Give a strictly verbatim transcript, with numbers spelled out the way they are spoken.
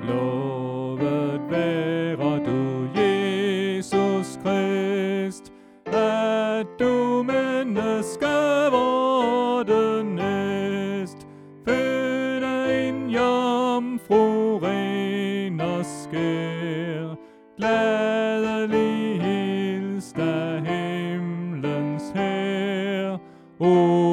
Lovet være du, Jesus Krist, at du menneske vorte næst, fødte en jomfru ren og skær, glædelig hils da himlens hær. O